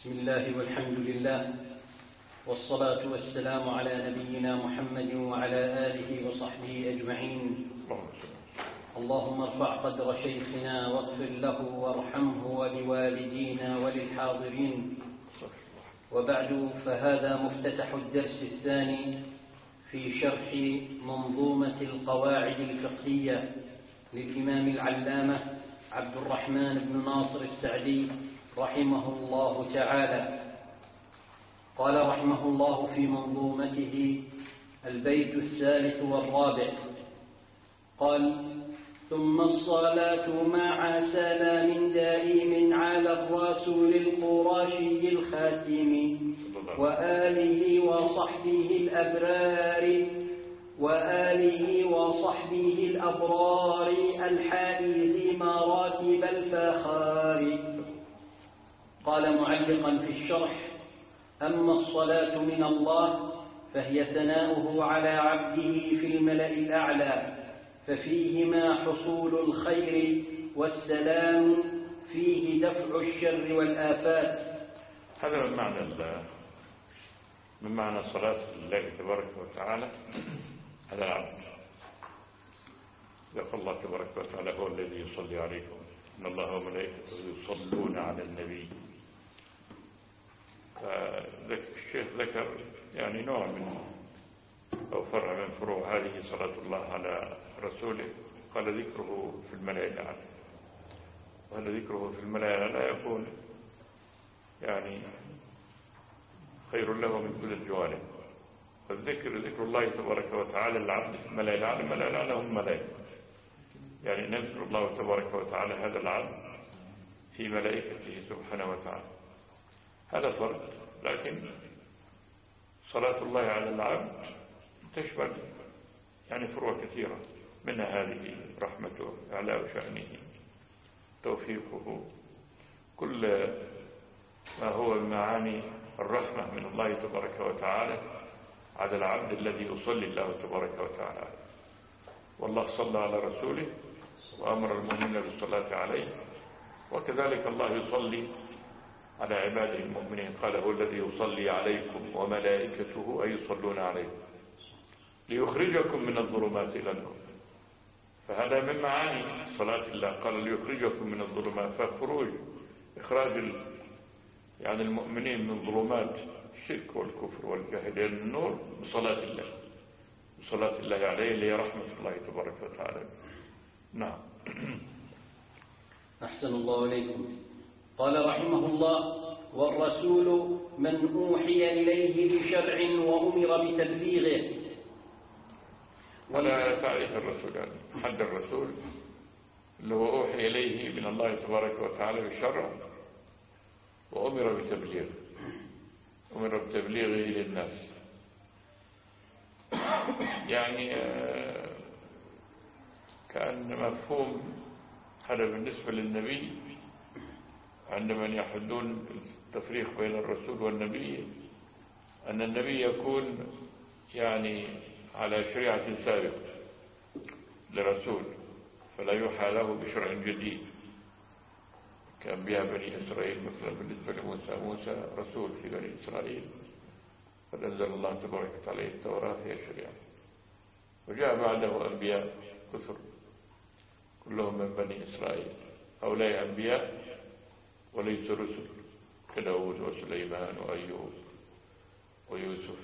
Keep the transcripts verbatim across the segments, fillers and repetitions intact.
بسم الله والحمد لله والصلاة والسلام على نبينا محمد وعلى آله وصحبه أجمعين. اللهم ارفع قدر شيخنا واغفر له وارحمه ولوالدينا وللحاضرين. وبعد، فهذا مفتتح الدرس الثاني في شرح منظومة القواعد الفقهية للإمام العلامة عبد الرحمن بن ناصر السعدي رحمه الله تعالى. قال رحمه الله في منظومته البيت الثالث والرابع، قال: ثم الصلاة مع سلام دائم على الرسول القرشي الخاتم وآله وصحبه الأبرار وآله وصحبه الأبرار الحائز مراتب الفخار. قال معلقا في الشرح: أما الصلاة من الله فهي ثناؤه على عبده في الملأ الأعلى، ففيهما حصول الخير والسلام، فيه دفع الشر والآفات. هذا من معنى من معنى صلاة الله تبارك وتعالى على العبد. يقول الله تبارك وتعالى: هو الذي يصلي عليكم إن الله وملائكته يصلون على النبي. فالشيخ ذكر يعني نوع من أو فرع من فروع هذه صلاة الله على رسوله. قال: ذكره في الملأ الأعلى. وهذا ذكره في الملأ الأعلى يكون يعني خير له من كل الجوانب. فالذكر ذكر الله تبارك وتعالى للعبد في الملأ الأعلى. الملأ الأعلى هم الملائكة، يعني نذكر الله تبارك وتعالى هذا العبد في ملائكته سبحانه وتعالى. هذا فرد، لكن صلاة الله على العبد تشمل يعني فروع كثيرة، منها هذه رحمته، إعلاء شأنه، توفيقه، كل ما هو من معاني الرحمة من الله تبارك وتعالى على العبد الذي يصلي الله تبارك وتعالى. والله صلى على رسوله وأمر المؤمنين بالصلاة عليه، وكذلك الله يصلي على عباده المؤمنين. قال: هو الذي يصلي عليكم وملائكته أي يصلون عليكم ليخرجكم من الظلمات إلى النور. فهذا من معاني صلاة الله. قال: ليخرجكم من الظلمات، فخروج إخراج يعني المؤمنين من ظلمات الشرك والكفر والجهل إلى النور بصلاة الله، بصلاة الله عليه، اللي هي رحمة الله تبارك وتعالى. نعم. أحسن الله إليكم. قال رحمه الله: والرسول من أوحي إليه بشرع وأمر بتبليغه. ولا تعريف الرسول، يعني حد الرسول اللي هو أوحي إليه من الله تبارك وتعالى بشرع وأمر بتبليغه، أمر بتبليغه للناس. يعني كأن مفهوم هذا بالنسبة للنبي عندما يحدون التفريق بين الرسول والنبي، أن النبي يكون يعني على شريعة سابقة لرسول، فلا يوحى له بشرع جديد كأنبياء بني إسرائيل. مثلا بالنسبة لموسى، موسى رسول في بني إسرائيل، فأنزل الله تبارك وتعالى التوراة هي الشريعة. وجاء بعده أنبياء كثر كلهم من بني إسرائيل. هؤلاء أنبياء وليس رسل، كداود وسليمان وأيوب ويوسف.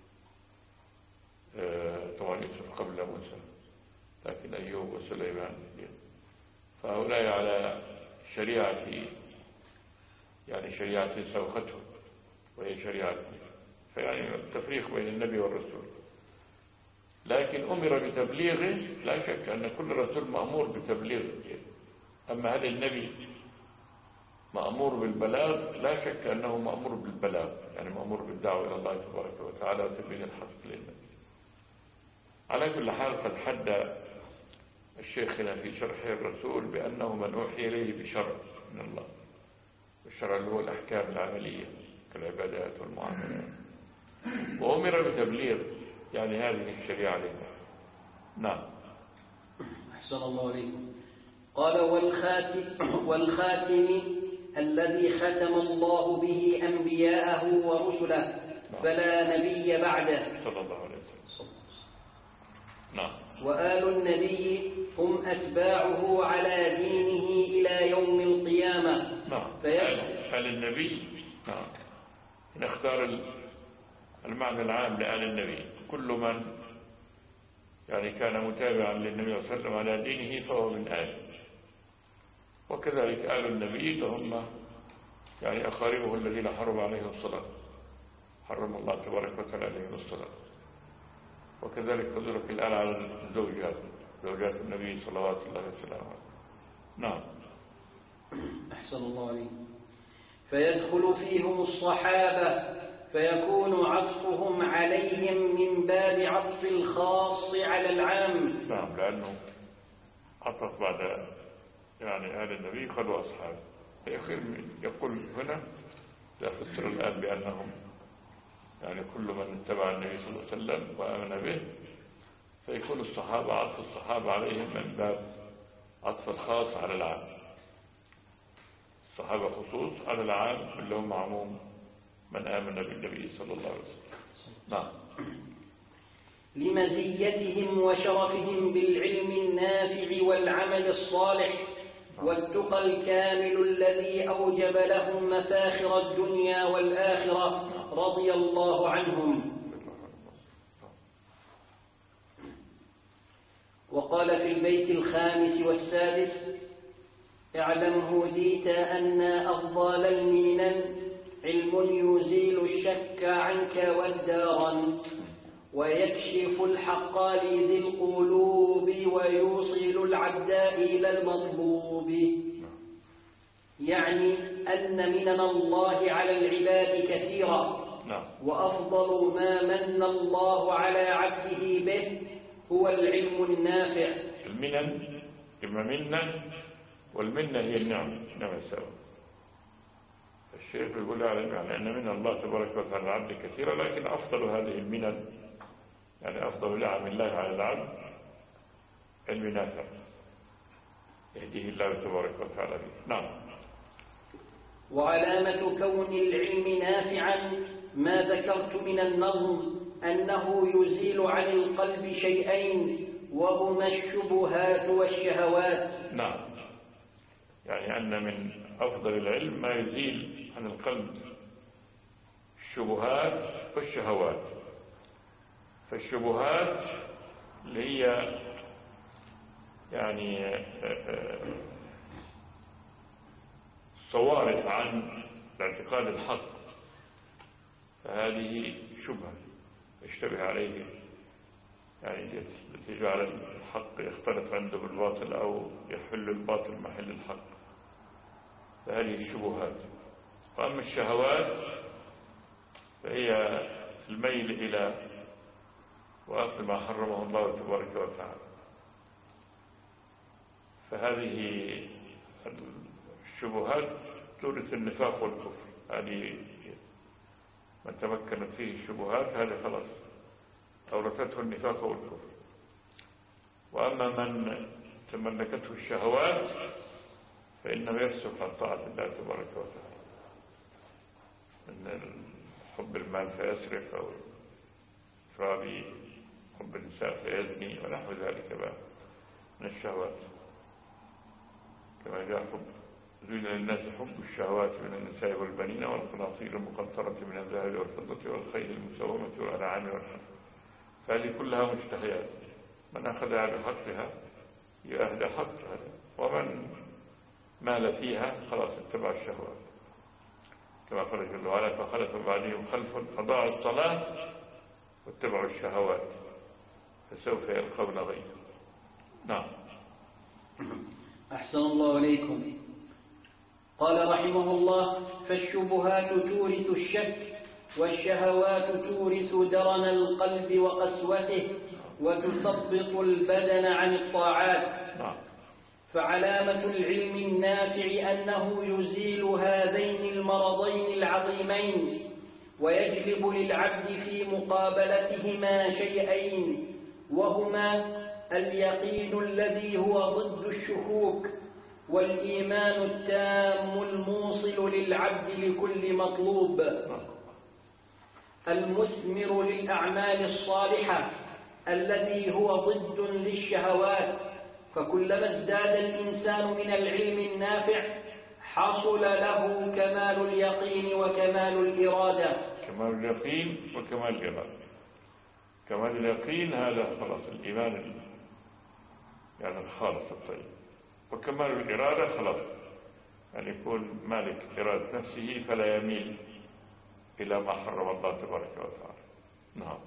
آه طبعا يوسف قبل موسى، لكن أيوب وسليمان. فهؤلاء على شريعة يعني شريعة سوختهم، وهي شريعة، فيعني التفريق بين النبي والرسول. لكن أمر بتبليغه، لا شك أن كل رسول مأمور بتبليغه. أما هل النبي مأمور بالبلاغ؟ لا شك أنه مأمور بالبلاغ، يعني مأمور بالدعوة إلى الله تبارك وتعالى وتبليغ الحق للنبي. على كل حال، قد حد الشيخ هنا في شرح الرسول بأنه من أوحي إليه بشرع من الله. الشرع اللي هو الأحكام العملية كالعبادات والمعاملات، وأمر بتبليغ يعني هذه الشريعة لنا. نعم. أحسن الله عليكم. قال: والخاتم, والخاتم الذي ختم الله به أنبياءه ورسله فلا نبي بعده صلى الله عليه وسلم. نعم. وآل النبي هم أتباعه على دينه إلى يوم القيامة. نعم. آل النبي. نعم. نختار المعنى العام لآل النبي، كل من يعني كان متابعا للنبي صلى الله عليه وسلم على دينه فهو من آل. وكذلك آل النبي فهم يعني أقاربه الذين حرم عليهم الصلاة، حرم الله تبارك وتعالى عليهم الصلاة. وكذلك تدرك الآن على الزوجات، زوجات النبي صلوات الله وسلامه عليه. نعم. أحسن الله عليك. فيدخل فيهم الصحابة فيكون عطفهم عليهم من باب عطف الخاص على العام. نعم، لأنه عطف بعد يعني آل النبي قالوا أصحاب. يقول هنا لا فسر الآن بأنهم يعني كل من اتبع النبي صلى الله عليه وسلم وآمن به، فيكون الصحابة عطف الصحابة عليهم من باب عطف الخاص على العام. الصحابة خصوص على العام اللي هم عموم من آمن بالنبي صلى الله عليه وسلم. نعم. لمزيتهم وشرفهم بالعلم النافع والعمل الصالح والتقى الكامل الذي أوجب لهم مفاخر الدنيا والآخرة رضي الله عنهم. وقال في البيت الخامس والسادس: اعلم هديت أن أفضل المنن علم يزيل الشك عنك والدارا ويكشف الحق لذي القلوب ويوصل العبد إلى المطلوب. يعني أن منن الله على العباد كثيرا، وأفضل ما من الله على عبده به هو العلم النافع. المنن إما منة، والمنة هي النعم، نعم السلام. الشيخ يقول يعني أن من الله تبارك وتعالى العبد كثيرا، لكن أفضل هذه المنن يعني أفضل نعم الله على العبد علم نافع يهديه الله تبارك وتعالى به. نعم. وعلامة كون العلم نافعا ما ذكرت من النظم أنه يزيل عن القلب شيئين وهما الشبهات والشهوات. نعم، يعني أن من أفضل العلم ما يزيل عن القلب الشبهات والشهوات. فالشبهات اللي هي يعني صوارف عن الاعتقاد الحق، فهذه شبهة يشتبه عليه، يعني التي جعل الحق يختلط عنده بالباطل أو يحل الباطل محل الحق، فهذه الشبهات. وأما الشهوات فهي الميل إلى وأكل ما حرمه الله تبارك وتعالى. فهذه الشبهات تورث النفاق والكفر. هذه من تمكنت فيه الشبهات هذا خلاص أورثته النفاق والكفر. وأما من تملكته الشهوات فإنه يفسق عن طاعة الله تبارك وتعالى، من حب المال فيسرق، أو إفراد حب النساء فيزني ونحو ذلك بقى من الشهوات. كما جاء حب زين للناس حب الشهوات من النساء والبنين والقناطير المقنطرة من الذهب والفضة والخيل المسومة والأنعام والحرث، فهذه كلها مشتهيات. من أخذها بحقها يأهدى حقها، ومن مال فيها خلاص اتبع الشهوات. كما قال جل وعلا: فخلف بعدهم خلف أضاعوا الصلاة واتبعوا الشهوات فسوف يلقون غيا. نعم. أحسن الله إليكم. قال رحمه الله: فالشبهات تورث الشك، والشهوات تورث درن القلب وقسوته، وتثبط البدن عن الطاعات. فعلامة العلم النافع أنه يزيل هذين المرضين العظيمين، ويجلب للعبد في مقابلتهما شيئين، وهما اليقين الذي هو ضد الشكوك، والإيمان التام الموصل للعبد لكل مطلوب المثمر للأعمال الصالحة الذي هو ضد للشهوات. فكلما ازداد الإنسان من العلم النافع حصل له كمال اليقين وكمال الإرادة. كمال اليقين وكمال الإرادة. كمال اليقين هذا خلاص الإيمان يعني الخالص الطيب، وكمال الإرادة خلاص أن يكون مالك إرادة نفسه فلا يميل إلى ما حرم الله تبارك وتعالى. نعم.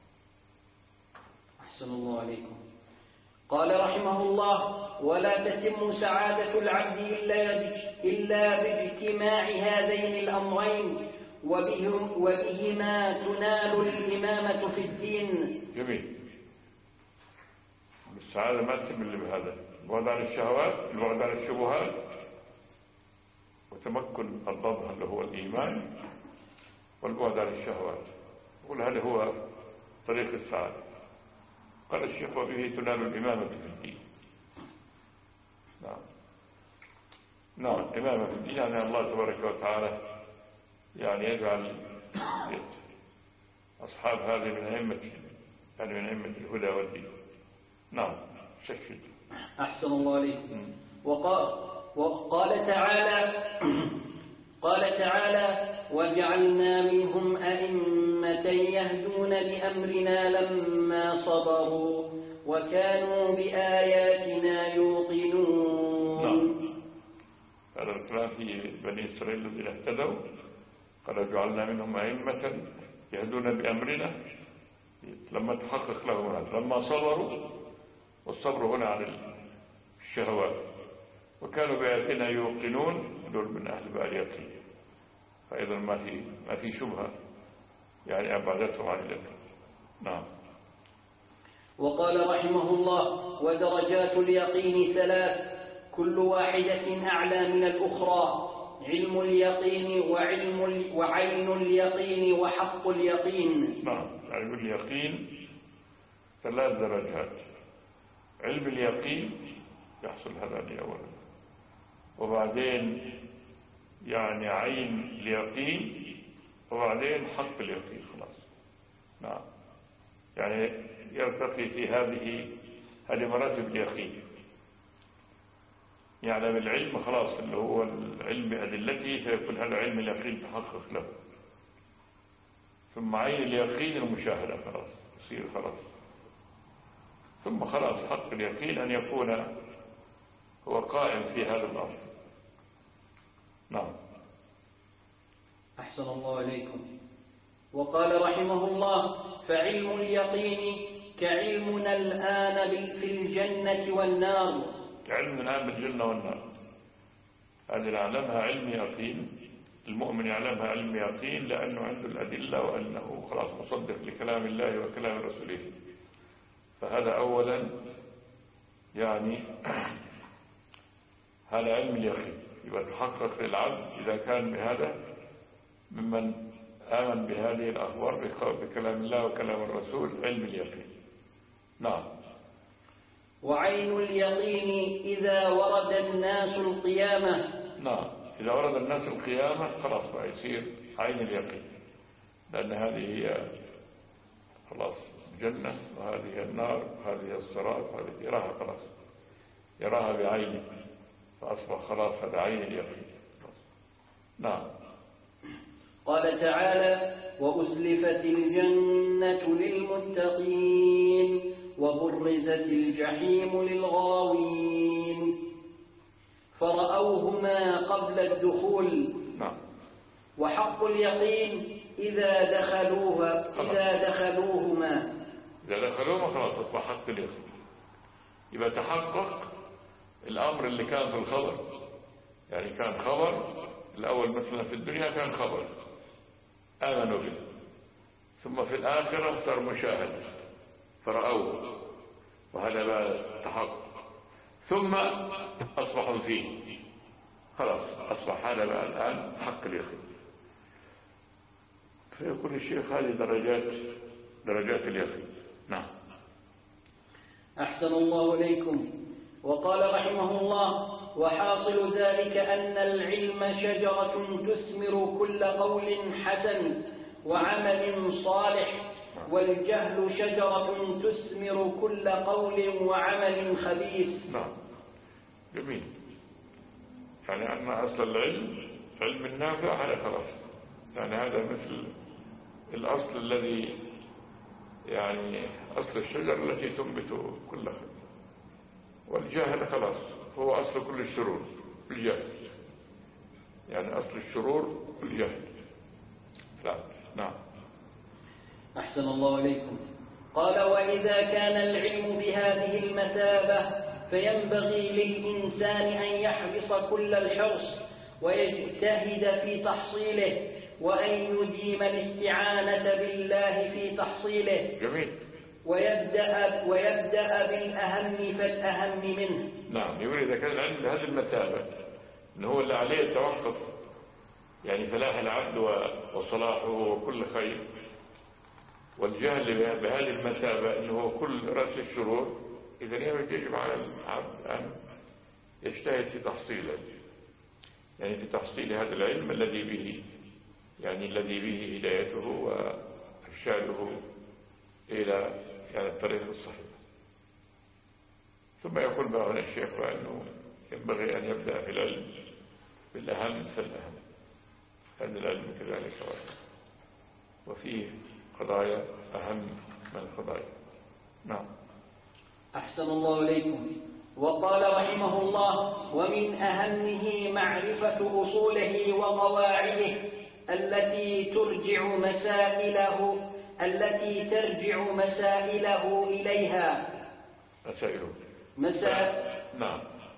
أحسن الله عليكم. قال رحمه الله: ولا تتم سعادة العبد إلا باجتماع هذين الأمرين وبهما تنال الإمامة في الدين. جميل. السعادة ما تتم إلا بهذا: البعد عن الشهوات، البعد عن الشبهات، وتمكن الضبط اللي هو الإيمان، والبعد عن الشهوات. قل هذا هو طريق السعادة. قال الشيخ: وبه تنال الإمامة في الدين. نعم نعم إمامة في الدين يعني الله تبارك وتعالى يعني يجعل أصحاب هذه من أئمة يعني من أئمة الهدى والدين. نعم. شكل. أحسن الله عليك. وقال, وقال تعالى قال تعالى: وجعلنا منهم أئمة يهدون بأمرنا لما صبروا وكانوا بآياتنا يوقنون. نعم. هذا الكلام في بني إسرائيل الذين اهتدوا. قال: جعلنا منهم أئمة يهدون بأمرنا لما تحقق لهم هذا، لما صبروا، والصبر هنا عن الشهوات، وكانوا بآياتنا يوقنون، دول من أهل اليقين. فإذا ما في ما في شبهة يعني أبعدتهم عن اليقين. نعم. وقال رحمه الله: ودرجات اليقين ثلاث كل واحدة أعلى من الأخرى: علم اليقين وعلم وعين اليقين وحق اليقين. نعم. علم اليقين ثلاث درجات. علم اليقين يحصل هذا أولا، وبعدين يعني عين اليقين، وبعدين حق اليقين. خلاص. نعم. يعني يرتقي في هذه هذه مراتب اليقين. يعني بالعلم خلاص اللي هو العلم بأدلته فيكون هذا علم اليقين تحقق له. ثم عين اليقين المشاهدة خلاص يصير خلاص. ثم خلاص حق اليقين أن يكون هو قائم في هذا الأمر. نعم. أحسن الله عليكم. وقال رحمه الله: فعلم اليقين كعلمنا الآن في الجنة والنار. كعلمنا الآن بالجنة والنار. هذه نعلمها علم يقين. المؤمن يعلمها علم يقين لأنه عنده الأدلة وأنه خلاص مصدق لكلام الله وكلام رسوله. فهذا أولا يعني هذا علم اليقين. يبقى تحقق للعبد إذا كان بهذا ممن آمن بهذه الأخبار بكلام الله وكلام الرسول، علم اليقين. نعم. وعين اليقين إذا ورد الناس القيامة. نعم. إذا ورد الناس القيامة خلاص بقى يصير عين اليقين، لأن هذه هي خلاص الجنة وهذه هي النار وهذه الصراط وهذه يراها خلاص، يراها بعينه، فأصبح خلاص هذا عين اليقين. نعم. قال تعالى: وأزلفت الجنة للمتقين وبرزت الجحيم للغاوين فرأوهما قبل الدخول. نعم. وحق اليقين إذا دخلوها إذا دخلوهما إذا دخلوهما خلاص أصبح حق اليقين. يبقى تحقق الأمر اللي كان في الخبر. يعني كان خبر الأول مثلا في الدنيا كان خبر آمنوا به، ثم في الآخرة صار مشاهد فرأوه، وهذا بقى تحقق. ثم أصبحوا فيه خلاص أصبح هذا بقى الآن حق اليقين. فيقول الشيخ هذه درجات درجات اليقين. نعم. أحسن الله إليكم. وقال رحمه الله: وحاصل ذلك أن العلم شجرة تثمر كل قول حسن وعمل صالح، والجهل شجرة تثمر كل قول وعمل خبيث. نعم، جميل. يعني أن أصل العلم علم النافع على خلاص، يعني هذا مثل الأصل الذي يعني أصل الشجر التي تنبت كل خير، والجهل خلاص هو أصل كل الشرور الجهل، يعني أصل الشرور الجهل. لا. نعم. أحسن الله إليكم. قال: وإذا كان العلم بهذه المثابة فينبغي للإنسان أن يحرص كل الحرص ويجتهد في تحصيله، وأن يديم الاستعانة بالله في تحصيله. جميل. ويبدأ, ويبدأ بالأهم فالأهم منه. نعم، يقول إذا كان العلم بهذه المثابة إن هو اللي عليه التوقف، يعني فلاح العبد وصلاحه وكل خير، والجهل بهذه المثابة إنه هو كل رأس الشرور، إذا يجب على العبد أن يجتهد في تحصيله، يعني في تحصيل هذا العلم الذي به يعني الذي به هدايته وإرشاده إلى يعني الطريق الصحيح. ثم يقول بقى هنا الشيخ أنه ينبغي أن يبدأ في العلم بالأهم فالأهم، أن العلم كذلك وفيه قضايا أهم من القضايا. نعم. أحسن الله إليكم. وقال رحمه الله: ومن أهمه معرفة أصوله وقواعده التي ترجع مسائله التي ترجع مسائله إليها. مسائله مسائل. نعم.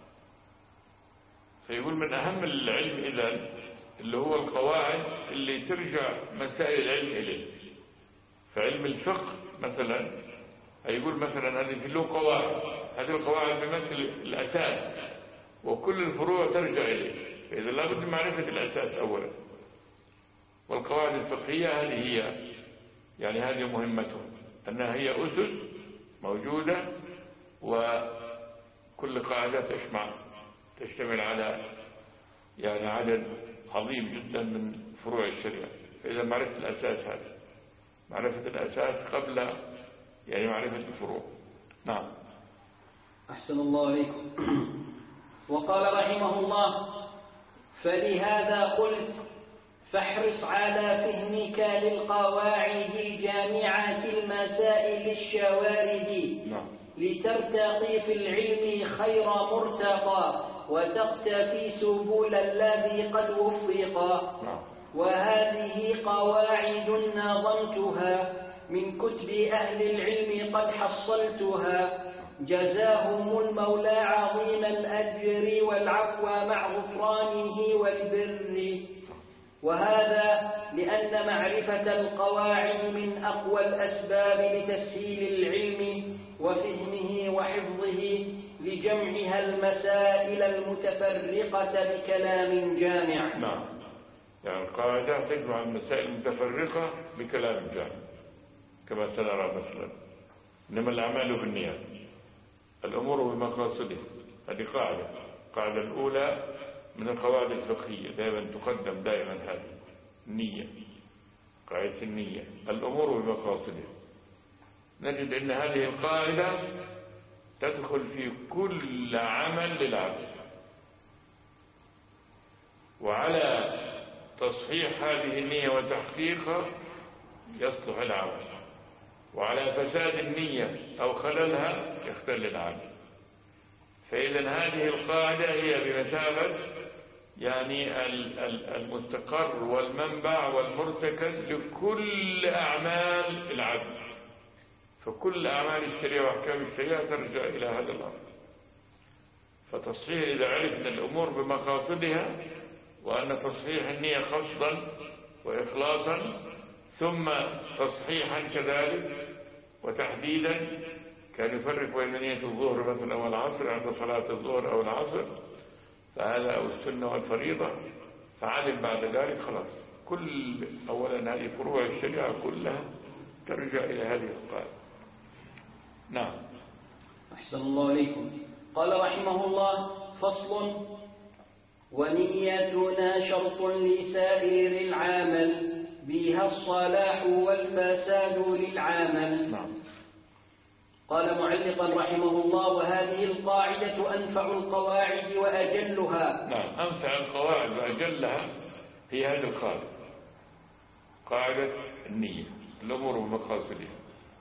فيقول من أهم العلم إذن اللي هو القواعد اللي ترجع مسائل العلم إليه. فعلم الفقه مثلا هيقول مثلا هذه له قواعد، هذه القواعد بمثل الأساس وكل الفروع ترجع إليه، فإذا لابد من معرفة الأساس أولا. والقواعد الفقهية هذه هي يعني هذه مهمته، أنها هي أسس موجودة، وكل قاعدة تجمع تشتمل على يعني عدد عظيم جدا من فروع الشريعة. فإذا معرفة الأساس هذا معرفة الأساس قبل يعني معرفة الفروع. نعم. أحسن الله عليكم. وقال رحمه الله: فلهذا قلت فاحرص على فهمك للقواعد الجامعة المسائل الشوارد. نعم. لترتقي في العلم خير مرتقى وتقتفي سبل الذي قد وفق. نعم. وهذه قواعد نظمتها من كتب أهل العلم قد حصلتها، جزاهم المولى عظيم الأجر والعفو مع غفرانه والبر. وهذا لأن معرفة القواعد من أقوى الأسباب لتسهيل العلم وفهمه وحفظه، لجمعها المسائل المتفرقة بكلام جامع. نعم. يعني القاعدة تجمع المسائل المتفرقة بكلام جامع كما سنرى مثلا. إنما الأعمال بالنيات، الأمور بمقاصدها، هذه قاعدة. القاعدة الأولى من القواعد الفقهية دائما تقدم دائما هذه النية، قاعدة النية، الأمور بمقاصدها. نجد أن هذه القاعدة تدخل في كل عمل للعبد، وعلى تصحيح هذه النية وتحقيقها يصلح العمل، وعلى فساد النية أو خللها يختل العمل. فإذا هذه القاعدة هي بمثابة يعني المستقر والمنبع والمرتكز لكل أعمال العبد. فكل أعمال الشريعة وأحكام الشريعة ترجع إلى هذا الأمر. فتصحيح إذا عرفنا الأمور بمقاصدها، وأن تصحيح النية قصدا وإخلاصا، ثم تصحيحا كذلك وتحديدا، كان يفرق بين نية الظهر مثلا والعصر عند صلاة الظهر أو العصر، فهذا أو السنة والفريضة، فعلم بعد ذلك خلاص. كل أولا هذه فروع الشريعة كلها ترجع إلى هذه القاعدة. نعم. أحسن الله عليكم. قال رحمه الله: فصل. ونيتنا شرط لسائر العمل بها الصلاح والفساد للعمل. نعم. قال معلقا رحمه الله: وهذه القاعدة أنفع القواعد وأجلها. نعم، أنفع القواعد وأجلها هي هذه القاعدة، قاعدة النية، الأمور ومقاصدها.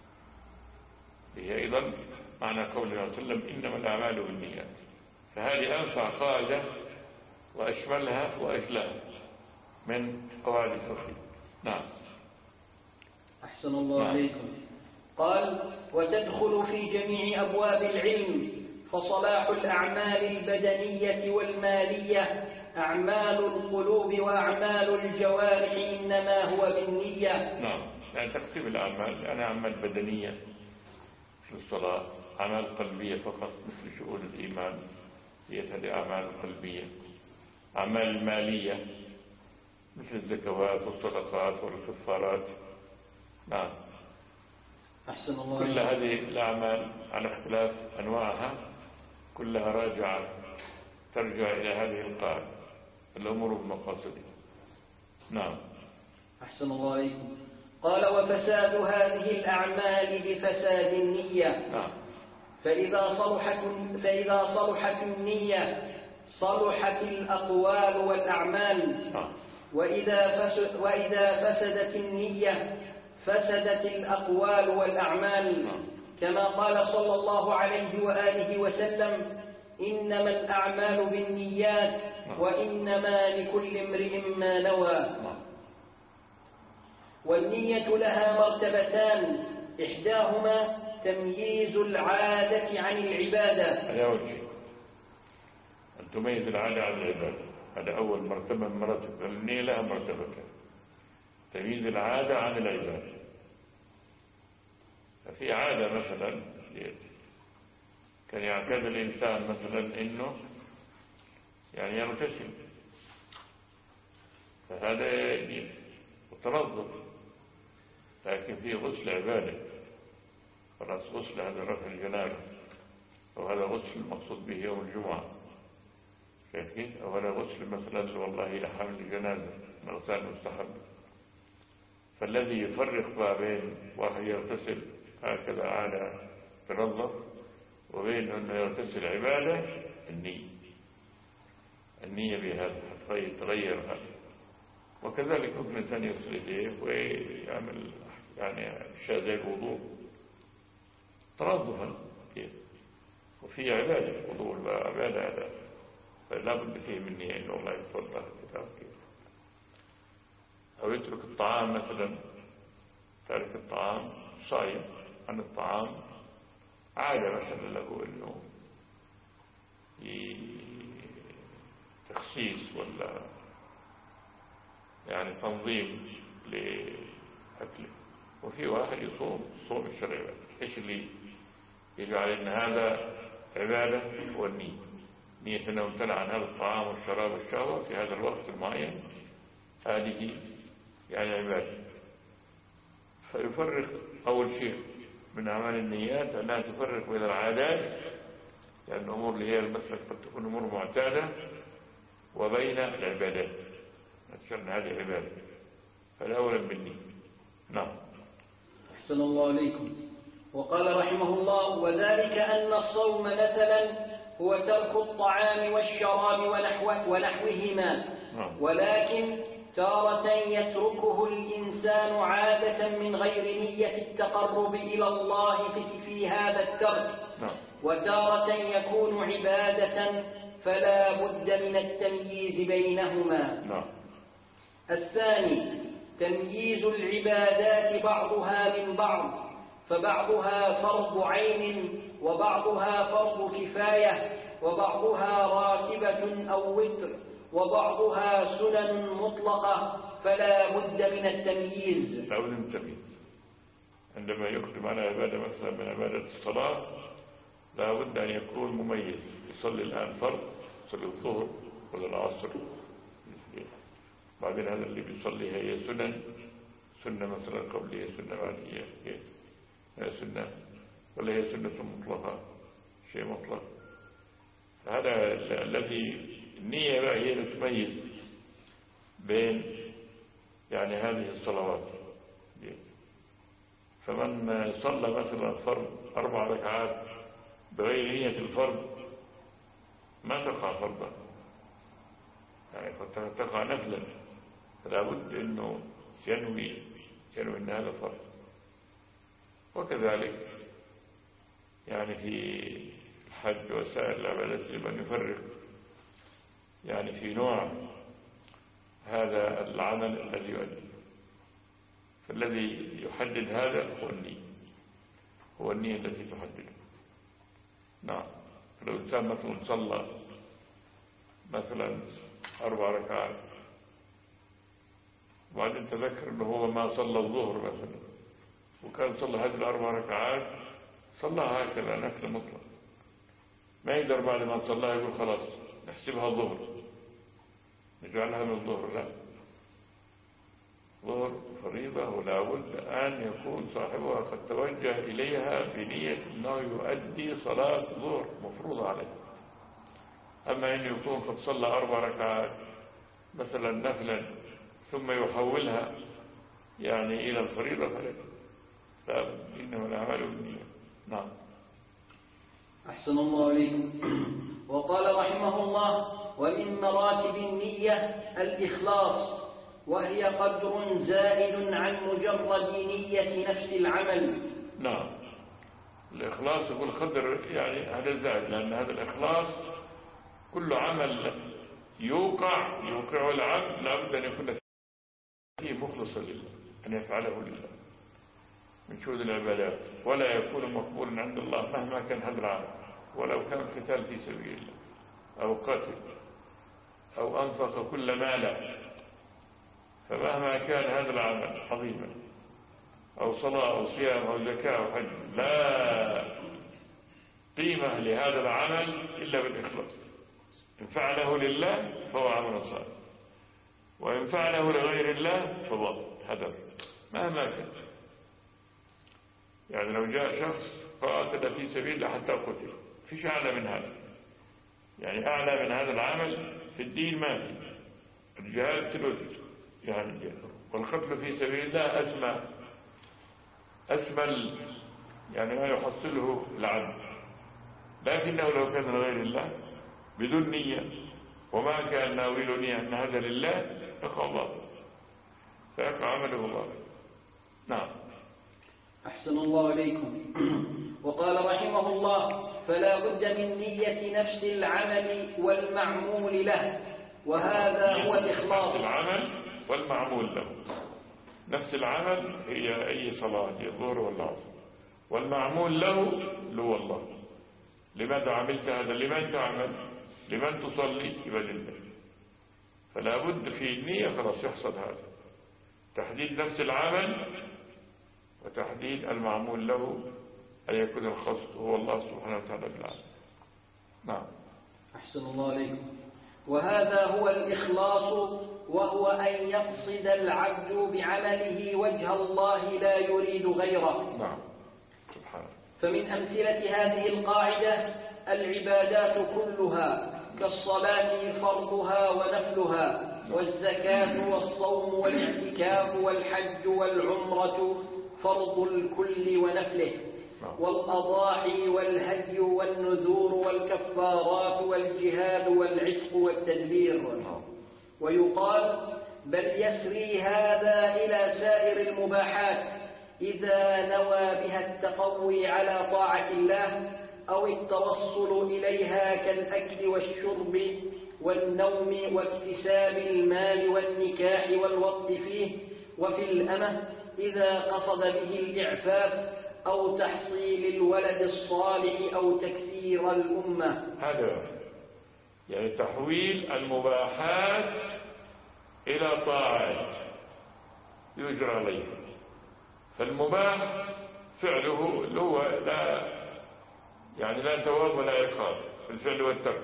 هي أيضا معنى قوله صلى الله عليه وسلم: إنما الأعمال بالنيات. فهذه أنفع قاعدة وأشملها وأجلها من قواعد التوحيد. نعم. أحسن الله نعم. عليكم. قال: وتدخل في جميع أبواب العلم، فصلاح الأعمال البدنية والمالية أعمال القلوب وأعمال الجوارح إنما هو بالنية. نعم، يعني تقسيم الأعمال، أنا أعمال بدنية في الصلاة، أعمال قلبية فقط مثل شؤون الإيمان، هي هذه أعمال قلبية. أعمال المالية مثل الزكوات والصدقات والكفارات. نعم. أحسن الله. كل هذه الأعمال على اختلاف أنواعها كلها راجعة ترجع إلى هذه القاعدة، الأمور بمقاصدها. نعم. أحسن الله عليكم. قال: وفساد هذه الأعمال بفساد النية. نعم. فإذا صلحت فإذا صلحت النية صلحت الأقوال والأعمال. نعم. وإذا فسد وإذا فسدت النية فسدت الأقوال والأعمال. نعم. كما قال صلى الله عليه وآله وسلم: إنما الأعمال بالنيات وإنما لكل امرئ ما نوى. والنية لها مرتبتان: إحداهما تمييز العادة عن العبادة. هذا أول شيء، أن تميز العادة عن العبادة، هذا أول مرتبة من مراتب النية، لها مرتبتان: تمييز العادة عن العبادة. ففي عادة مثلا كان يعتاد الإنسان مثلا إنه يعني يغتسل، فهذا يجب وتنظف، لكن في غسل عبادة، خلاص غسل هذا رفع الجنابة، أو هذا غسل المقصود به يوم الجمعة، كيف؟ أو هذا غسل مثلا والله لحمل الجنازة، غسل مستحب. فالذي يفرق بين واحد يغتسل هكذا على تنظف وبين أنه يغتسل عبادة، النية النية بهذا حتى يتغير هذا. وكذلك ممكن الإنسان يغسل يديه ويعمل يعني أشياء زي الوضوء تنظفا، وفي عبادة، وضوء عبادة، هذا فلا بد فيه من نية إنه الله يتوضأ كتاب كيف. أو يترك الطعام مثلا، ترك الطعام صايم عن الطعام، عادة مثلا له إنه تخصيص ولا يعني تنظيم لأكله. وفي واحد يصوم صوم الشرعي، إيش اللي يجعل إن هذا عبادة؟ هو النية، نية أنه امتنع عن هذا الطعام والشراب والشهوة في هذا الوقت المعين، هذه يعني عبادة. فيفرق أول شيء من أعمال النيات أنها تفرق بين العادات، لأن الأمور اللي هي المسلك قد تكون أمور معتادة، وبين العبادات، عشان هذه عبادة، فالأولى بالنية. نعم. أحسن الله عليكم. وقال رحمه الله: وذلك أن الصوم مثلا هو ترك الطعام والشراب ونحوه ونحوهما، ولكن تارة يتركه الإنسان عادة من غير نية التقرب إلى الله في هذا الترك، وتارة يكون عبادة، فلا بد من التمييز بينهما. الثاني تمييز العبادات بعضها من بعض، فبعضها فرض عين وبعضها فرض كفاية وبعضها راتبة أو وتر وبعضها سنن مطلقة، فلا بد من التمييز. لا بد من التمييز. عندما يختم على عبادة مثلا من عبادة الصلاة لا بد أن يكون مميز، يصلي الآن فرض، يصلي الظهر ولا العصر، بعدين هذا اللي بيصلي هي سنن، سنة مثلا قبلية، سنة بعدية، هي سنة ولا هي سنة مطلقة، شيء مطلق. هذا الذي النية بقى هي اللي تميز بين يعني هذه الصلوات. فمن صلى مثلا فرض أربع ركعات بغير نية الفرض ما تقع فرضا، يعني قد تقع نفلا، فلا بد أنه ينوي ينوي أن هذا فرض. وكذلك يعني في الحج وسائر العبادات يجب أن نفرق يعني في نوع هذا العمل الذي يؤدي. فالذي يحدد هذا هو النية، هو النية التي تحدده. نعم. لو إنسان مثلا صلى مثلا أربع ركعات وبعدين تذكر أنه هو ما صلى الظهر مثلا، وكان صلى هذه الأربع ركعات صلىها هكذا نفل مطلق، ما يقدر بعد ما صلىها يقول خلاص نحسبها ظهر نجعلها من الظهر. لا، ظهر فريضة ولا بد أن يكون صاحبها قد توجه إليها بنية أنه يؤدي صلاة ظهر مفروضة عليه. أما أن يكون قد صلى أربع ركعات مثلا نفلا ثم يحولها يعني إلى الفريضة فلا، إنما الأعمال بالنية. نعم. أحسن الله إليكم. وقال رحمه الله: ومن مراتب النية الإخلاص، وهي قدر زائد عن مجرد نية نفس العمل. نعم. الإخلاص يقول قدر يعني هذا زائد، لأن هذا الإخلاص كل عمل يوقع يوقع العبد لابد أن يكون فيه مخلصا لله، أن يفعله لله من شهود العبادات، ولا يكون مقبولا عند الله مهما كان هذا العمل، ولو كان قتال في سبيل الله أو قتل أو أنفق كل ماله، فمهما كان هذا العمل عظيما أو صلاة أو صيام أو زكاة أو حج، لا قيمة لهذا العمل إلا بالإخلاص. إن فعله لله فهو عمل صالح، وإن فعله لغير الله فهو هدر مهما كان. يعني لو جاء شخص قاتل في سبيل الله حتى قتل، فيش أعلى من هذا، يعني أعلى من هذا العمل في الدين ما في. الجهاد ثلث يعني، والقتل في سبيل الله أسمى أسمى يعني ما يحصله العبد. لكنه لو كان لغير الله بدون نية وما كان ناويل نية أن هذا لله يقع الله، فيقع عمله الله. نعم. أحسن الله إليكم. وقال رحمه الله: فلا بد من نية نفس العمل والمعمول له، وهذا هو الإخلاص. العمل والمعمول له. نفس العمل هي أي صلاة، هي الظهر ولا العصر، والمعمول له هو الله. لماذا عملت هذا؟ لمن تعمل؟ لمن تصلي؟ يبقى لله. فلا بد في النية خلاص يحصل هذا تحديد نفس العمل وتحديد المعمول له، أن يكون القصد هو الله سبحانه وتعالى بالعمل. نعم. أحسن الله عليكم. وهذا هو الإخلاص، وهو أن يقصد العبد بعمله وجه الله لا يريد غيره. نعم. سبحانه. فمن أمثلة هذه القاعدة العبادات كلها كالصلاة فرضها ونفلها، والزكاة والصوم والاعتكاف والحج والعمرة فرض الكل ونفله، والأضاحي والهدي والنذور والكفارات والجهاد والعتق والتدبير. ويقال بل يسري هذا إلى سائر المباحات إذا نوى بها التقوي على طاعة الله أو التوصل إليها كالأكل والشرب والنوم واكتساب المال والنكاح والوطء فيه، وفي الأمة إذا قصد به الإعفاف أو تحصيل الولد الصالح أو تكثير الأمة. هذا يعني تحويل المباحات إلى طاعات يجرى عليه. فالمباح فعله هو لا يعني لا ثواب ولا عقاب في الفعل والترك،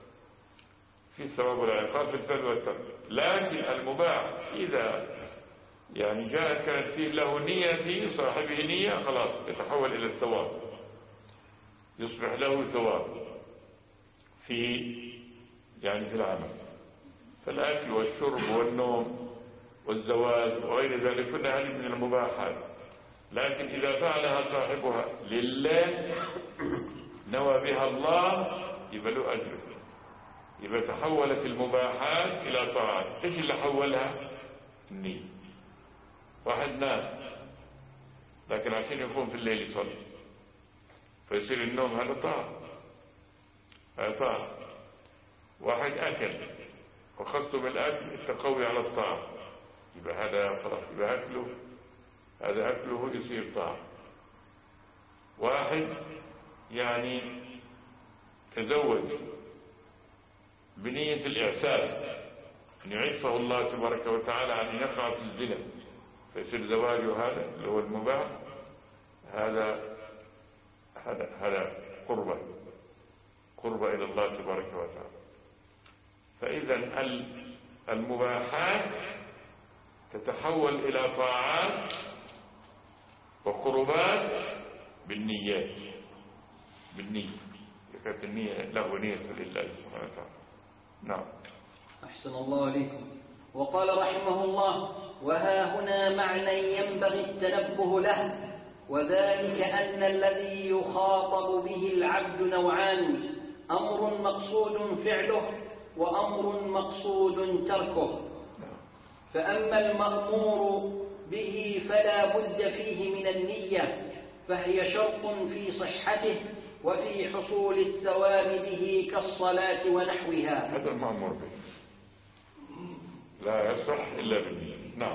في ثواب ولا عقاب في الفعل والترك. لكن المباح إذا يعني جاء كانت فيه له نية، في صاحبه نية، خلاص يتحول إلى الثواب، يصبح له ثواب. في يعني في العمل، فالأكل والشرب والنوم والزواج وغير ذلك كلها هذه من المباحات، لكن إذا فعلها صاحبها لله نوى بها الله يبقى له أجر. يبقى تحولت المباحات إلى طاعات. إيش اللي حولها؟ النية. واحد نام لكن عشان يقوم في الليل يصلي فيصير النوم هذا طاعة، هذا طاعة. واحد أكل وخصم الأكل التقوي على الطاعة، يبقى هذا خلاص، يبقى أكله هذا أكله يصير طاعة. واحد يعني تزوج بنية الإعساس أن يعفه الله تبارك وتعالى عن يقع في الزنا فيصير زواجه هذا اللي هو المباح، هذا هذا هذا قربة قربة إلى الله تبارك وتعالى. فإذا المباحات تتحول إلى طاعات وقربات بالنيات، بالنية. كانت النية له نية لله سبحانه وتعالى. نعم. أحسن الله عليكم. وقال رحمه الله: وها هنا معنى ينبغي التنبه له، وذلك أن الذي يخاطب به العبد نوعان: أمر مقصود فعله وأمر مقصود تركه. فأما المأمور به فلا بد فيه من النية، فهي شرط في صحته وفي حصول الثواب به كالصلاة ونحوها. هذا المأمور به لا يصح إلا بالنية. نعم.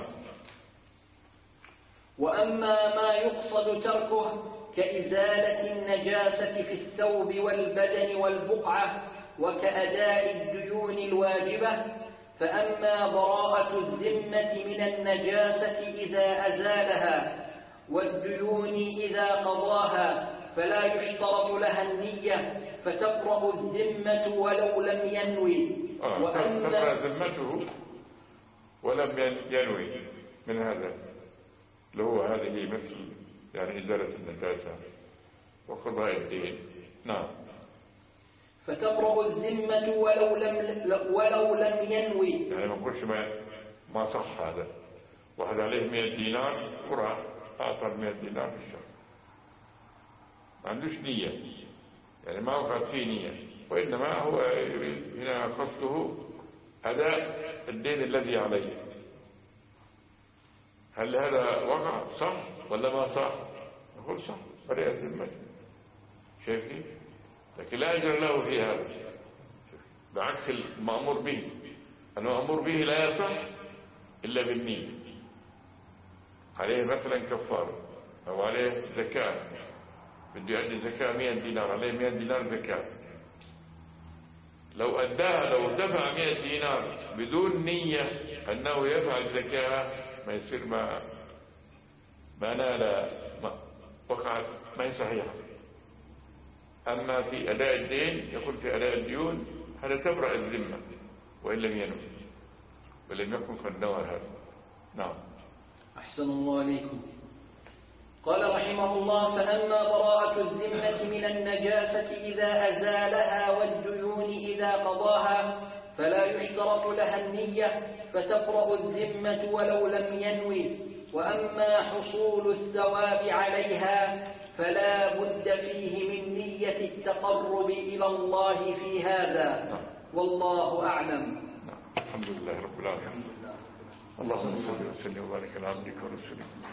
وأما ما يقصد تركه كإزالة النجاسة في الثوب والبدن والبقعة وكأداء الديون الواجبة، فأما براءة الذمة من النجاسة إذا أزالها والديون إذا قضاها فلا يشترط لها النية، فتبرأ الذمة ولو لم ينوي. آه وأما ذمته ولم ينوي من هذا اللي هو هذه مثل يعني إزالة النجاسة وقضاء الدين. نعم. فتبرأ الذمة ولو لم ولو لم ينوي. يعني ما نقولش ما ما صح هذا. واحد عليه مئة دينار قرأ أعطى مئة دينار في الشهر، ما عندوش نية، يعني ما وقعت فيه نية، وإنما هو يريد هنا قصده أداء الدين الذي عليه. هل هذا وقع صح ولا ما صح؟ نقول صح، برئت ذمته. شايفين؟ لكن لا أجر له في هذا، بعكس المأمور به. المأمور به لا يصح إلا بالنية. عليه مثلا كفارة أو عليه زكاة، بده يؤدي زكاة مئة دينار، عليه مئة دينار زكاة. لو أداها لو دفع مئة دينار بدون نية أنه يفعل زكاة ما يصير ما ما نال ما وقعت ما هي صحيحة. أما في أداء الدين يقول في أداء الديون هذا تبرأ الذمة وإن لم ينوي ولم يكن قد نوى هذا. نعم. أحسن الله عليكم. قال رحمه الله: فأما براءة الذمة من النجاسة إذا أزالها والديون إذا قضاها فلا يشترط لها النية، فتبرأ الذمة ولو لم ينوي. وأما حصول الثواب عليها فلا بد فيه من نية التقرب إلى الله في هذا، والله أعلم. الحمد لله رب العالمين. اللهم صل وسلم وبارك على عبدك ورسولك.